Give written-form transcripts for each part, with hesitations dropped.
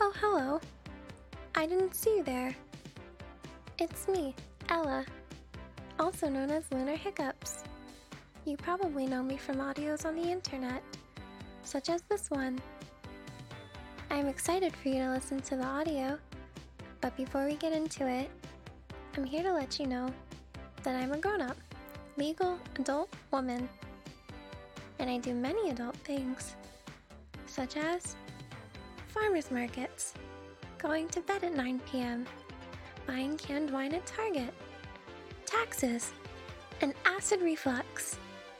Oh, hello. I didn't see you there. It's me, Ella, also known as Lunar Hiccups. You probably know me from audios on the internet, such as this one. I'm excited for you to listen to the audio, but before we get into it, I'm here to let you know that I'm a grown-up, legal adult woman, and I do many adult things, such as farmers markets, going to bed at 9 p.m., buying canned wine at Target, taxes, and acid reflux.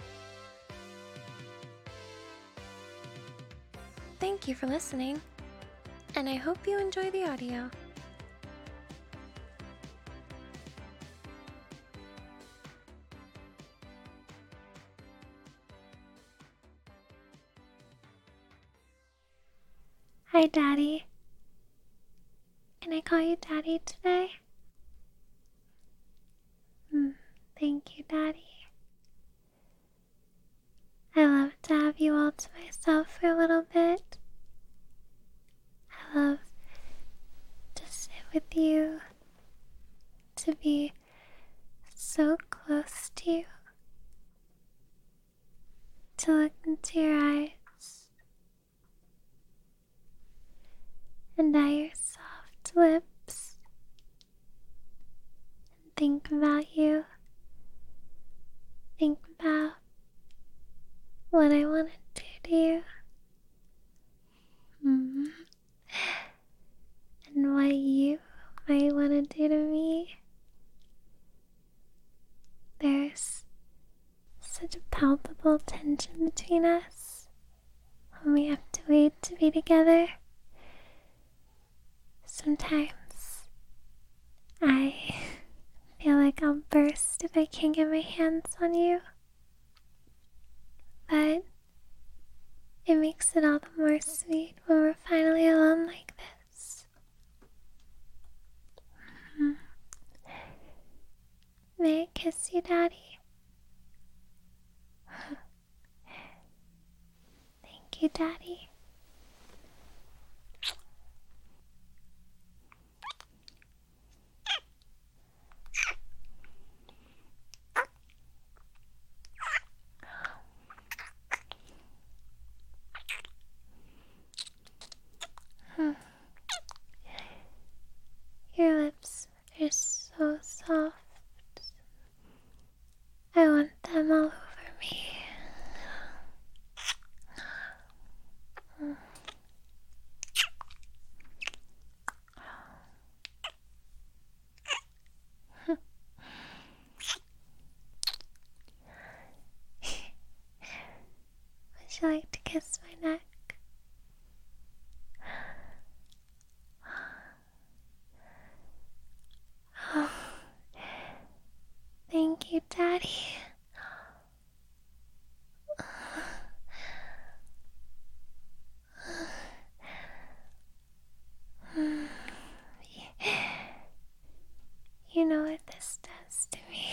Thank you for listening, and I hope you enjoy the audio. Hi, Daddy. Can I call you Daddy today? Thank you, Daddy. I love to have you all to myself for a little bit. I love to sit with you, to be so close to you, to look into your eyes, and at your soft lips, and think about you, think about what I want to do to you, and what you might want to do to me. There's such a palpable tension between us when we have to wait to be together. Sometimes I feel like I'll burst if I can't get my hands on you. But it makes it all the more sweet when we're finally alone like this. May I kiss you, Daddy? Thank you, Daddy. Your lips are so soft. I want them all over me. Would you like to kiss my neck? Oh, thank you, Daddy. You know what this does to me.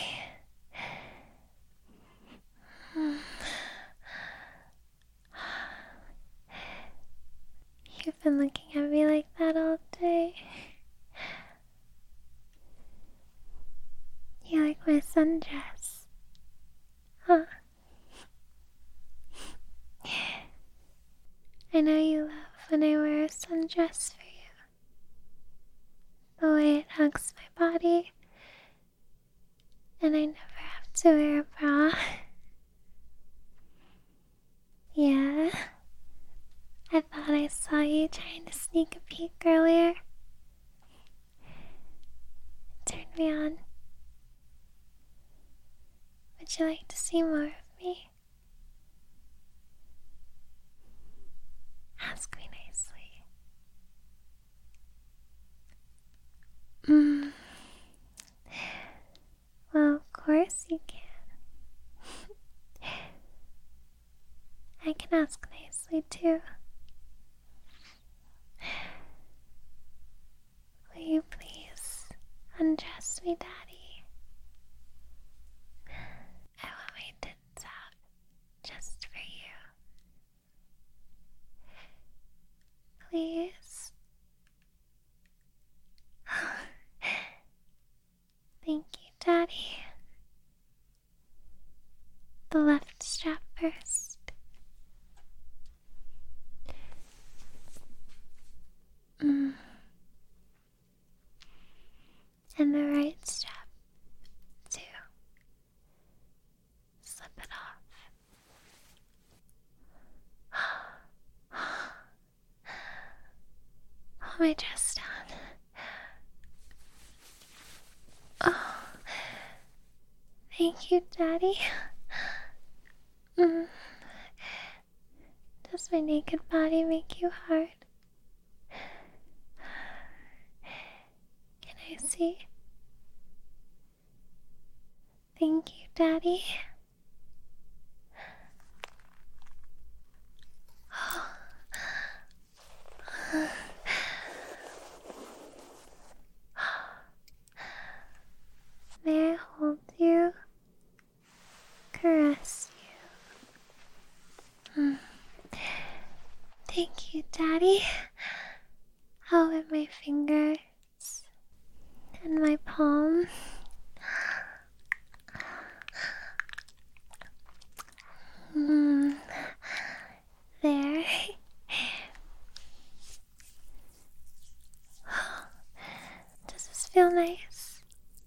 You've been looking at me like that all day. You like my sundress, huh? I know you love when I wear a sundress for you. The way it hugs my body, and I never have to wear a bra. Yeah, I thought I saw you trying to sneak a peek earlier. It turned me on. Would you like to see more of me? Ask me nicely. Well, of course you can. I can ask nicely too. Will you please undress me, Daddy? I want my tits out just for you. Please. the left strap first. And the right strap, too. Slip it off. Put my dress down. Oh, thank you, Daddy. Does my naked body make you hard? Can I see? Thank you, Daddy. May I hold you? Caress you. Thank you, Daddy. I'll whip my fingers and my palm. There. Does this feel nice?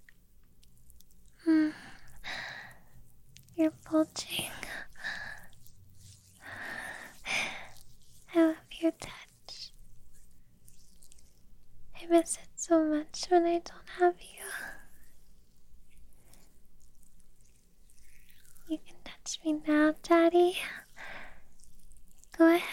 You're bulging. I love your touch. I miss it so much when I don't have you. You can touch me now, Daddy. Go ahead.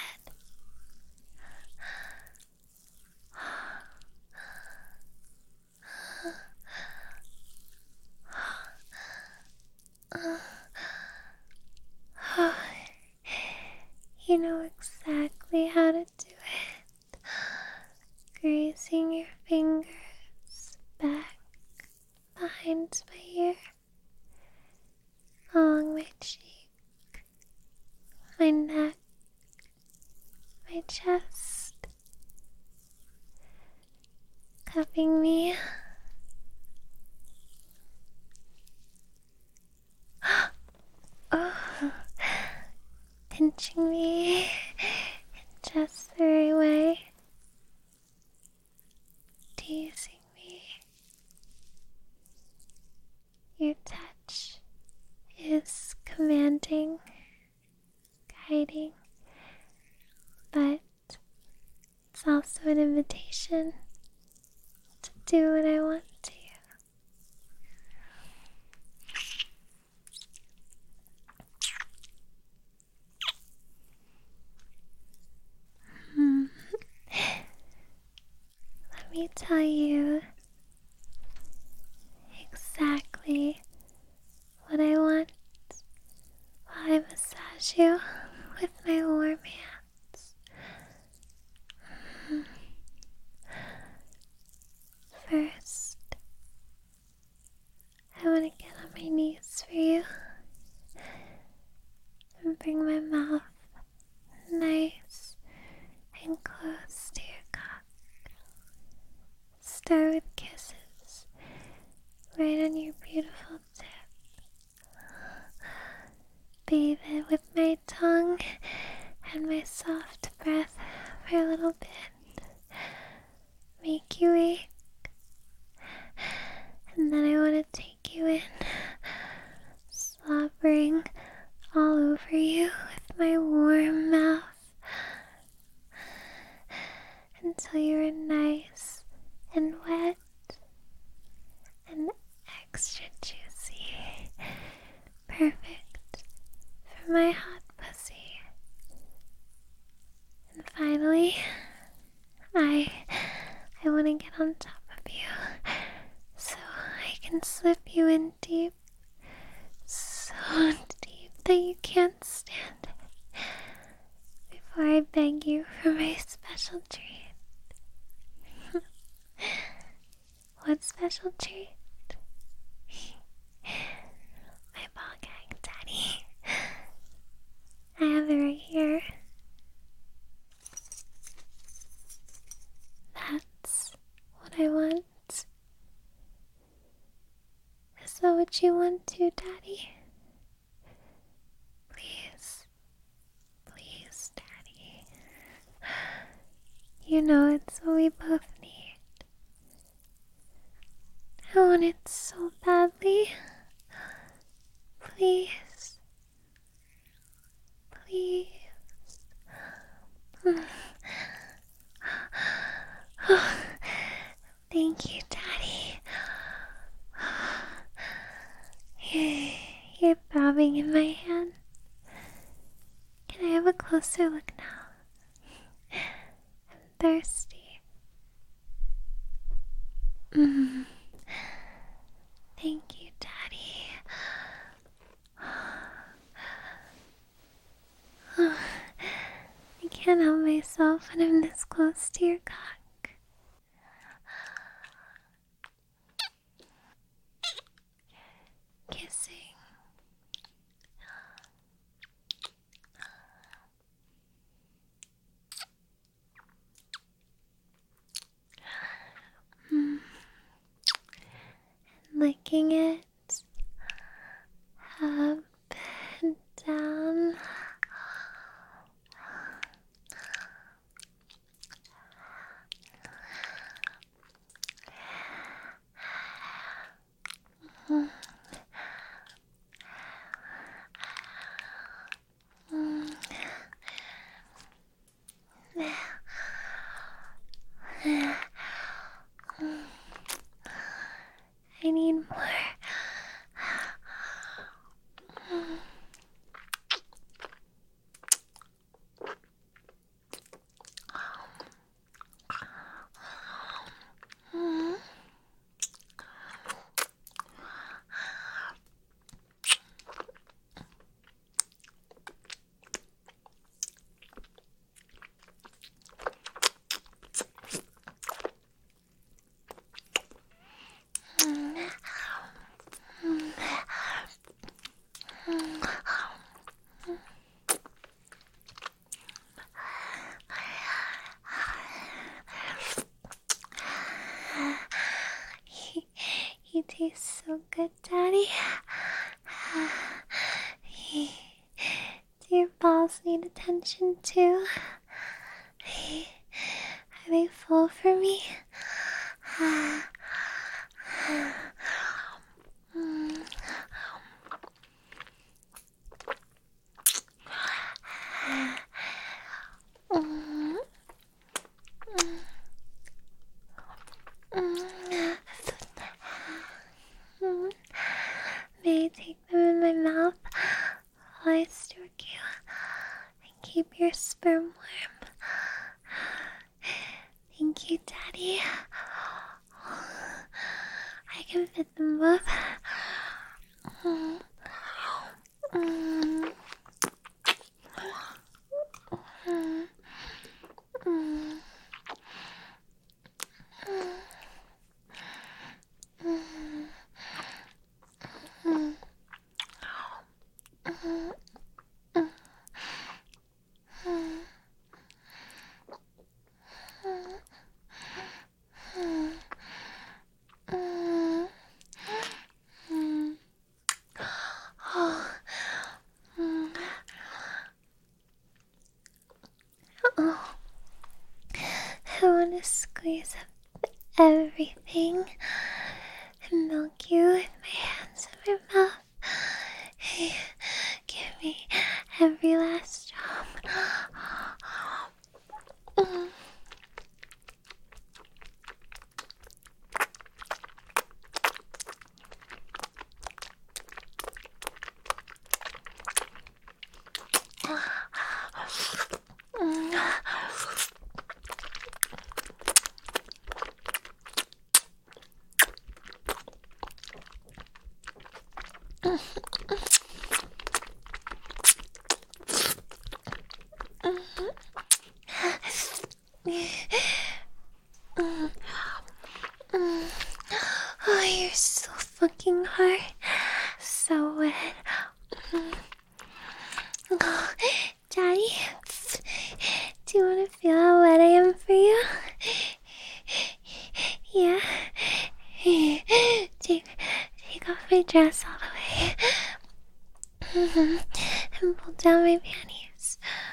You know exactly how to do it. Grazing your fingers back behind my ear, along my cheek, my neck, my chest, cupping me. Oh, pinching me in just the right way, teasing me. Your touch is commanding, guiding, but it's also an invitation to do what I want to. Let me tell you exactly what I want while I massage you with my warm hands. First, I want to get on my knees for you and bring my mouth nice and close to your cock. Start with kisses right on your beautiful tip. Bathe it with my tongue and my soft breath for a little bit. Make you wake. And then I want to take you in, slobbering all over you with my warm mouth until you're nice and wet and extra juicy. Perfect for my hot pussy. And finally, I want to get on top of you so I can slip you in deep, so deep that you can't stand it, before I beg you for my special treat. What special treat? My ball gag, Daddy. I have it right here. That's what I want. Is that what you want too, Daddy? Please. Please, Daddy. You know it's what we both need. I want it so badly. Please. Please. Thank you, Daddy. You're bobbing in my hand. Can I have a closer look now? I'm thirsty. Thank you, Daddy. I can't help myself when I'm this close to your cock. Kissing. And licking it up and down. I need more. You taste so good, Daddy. Do your balls need attention too? Are they full for me? May I take them in my mouth while I stroke you and keep your sperm warm? Thank you, Daddy. I can fit them both. I want to squeeze up everything and milk you with my hands in my mouth. Give me every last drop. Oh, you're so fucking hard. So wet. Oh, Daddy, do you want to feel how wet I am for you? Yeah. Take off my dress all the way. and pull down my panties.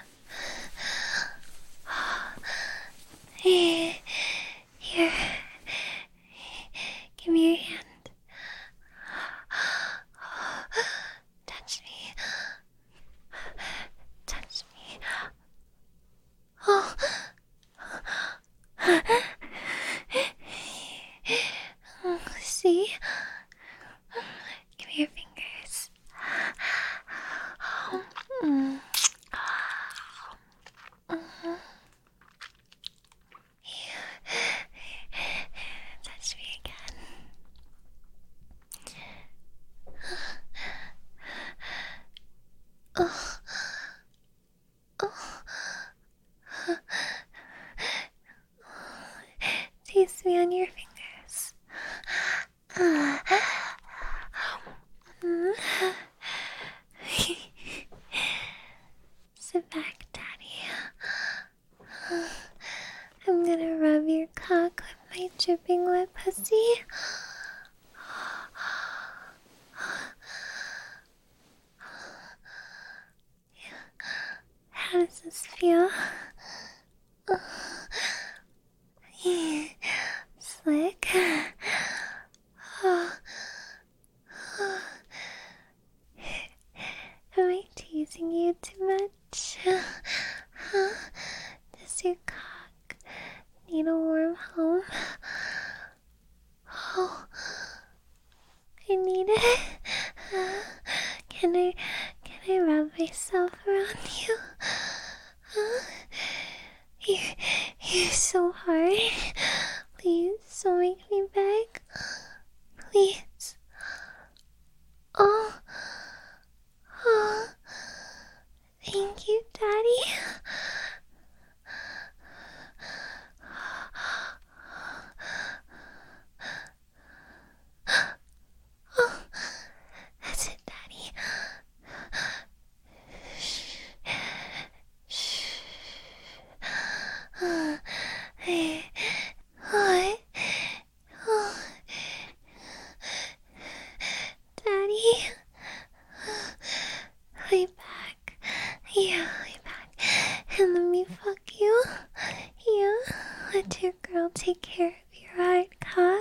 Here. Give me your hand. Touch me. Touch me. Oh. See? Give me your fingers. Touch me again. Taste me on your fingers. Sit back, Daddy. I'm gonna rub your cock with my dripping wet pussy. How does this feel? Slick. Am I teasing you too much? Does your cock need a warm home? Oh, I need it. Can I rub myself around you? You're so hard. Please, don't make me beg. Please. Oh. Thank you, Daddy. That's it, Daddy. What? Daddy? Lay back. Yeah, lay back. And let me fuck you. Yeah, let your girl take care of your hard cock.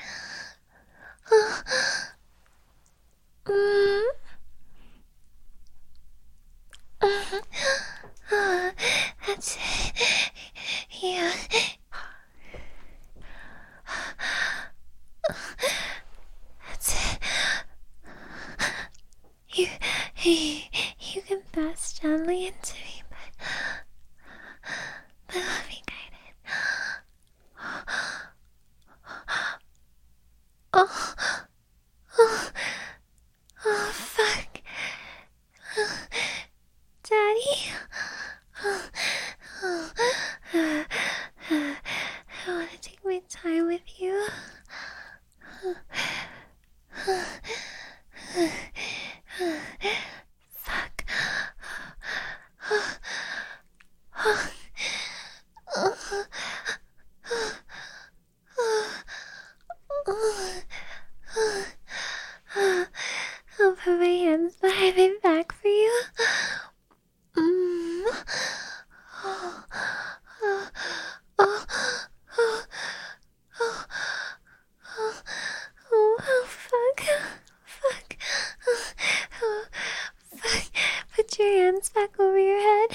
That's it. Yeah. That's it. You can pass gently into me, but let me guide it. Oh, fuck. Daddy? I want to take my time with you. Fuck. I'll put my hands behind my back for you. Put your hands back over your head.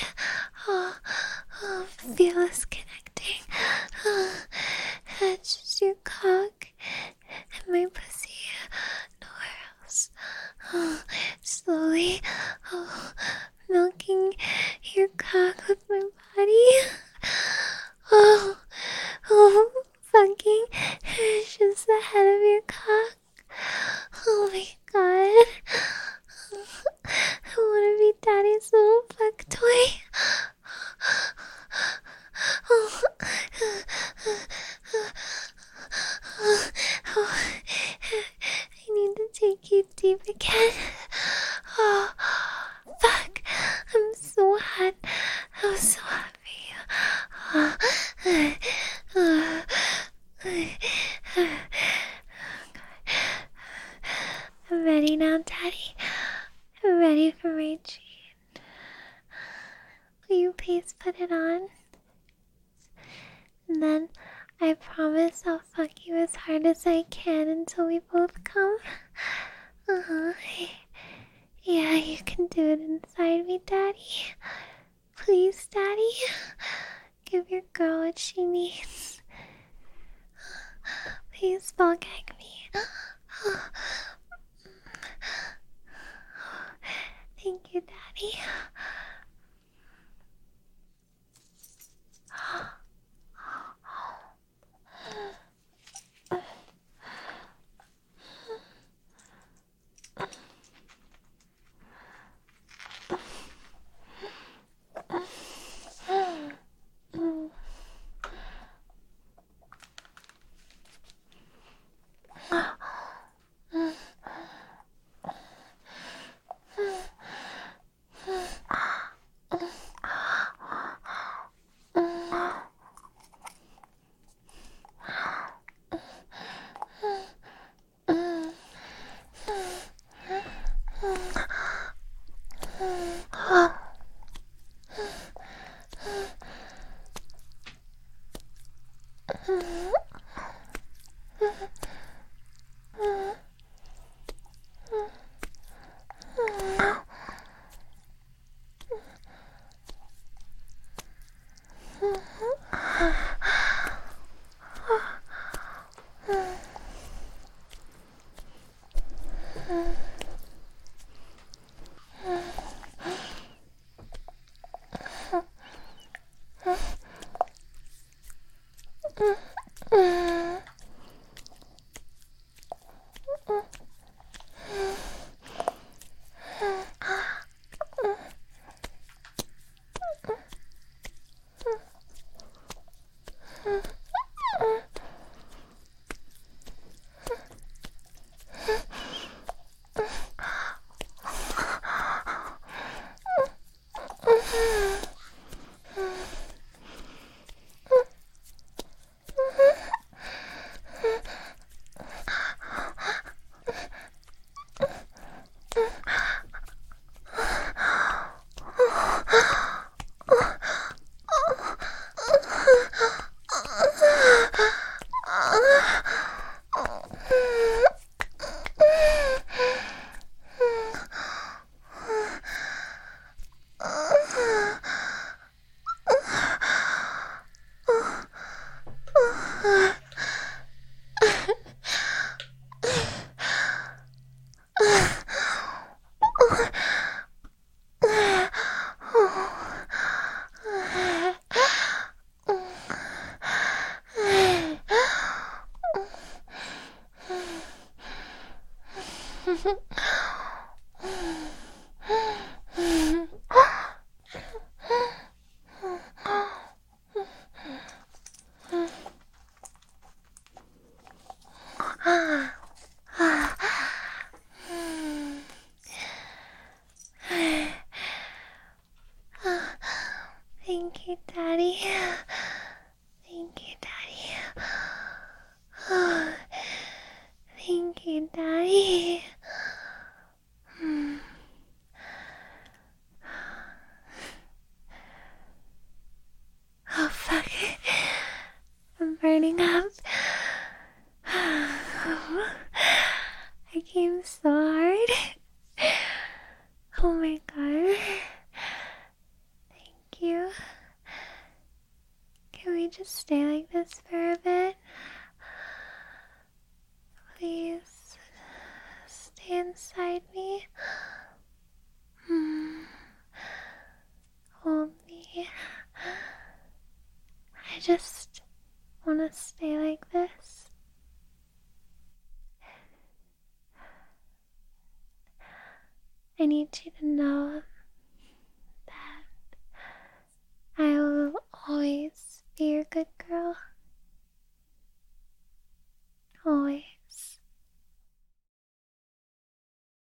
Feel us connecting. That's just your cock and my pussy. Nowhere else. Slowly, milking your cock with my body. Fucking just the head of your cock. Oh my god. I wanna be daddy's little fuck toy. I need to take you deep again. Oh, fuck. I'm so hot. I'm so hot for you. I'm ready now, Daddy. I'm ready for my treat. Will you please put it on? And then I promise I'll fuck you as hard as I can until we both come. Uh-huh. Yeah, you can do it inside me, Daddy. Please, Daddy. Give your girl what she needs. Please ball gag me. Thank you, Daddy. Thank you, Daddy. Thank you, Daddy. Thank you, Daddy. Oh, fuck. I'm burning up. I came so hard. Oh my god. Thank you. Can we just stay like this for a bit? Please stay inside me. Hold me. I just want to stay like this. I need you to know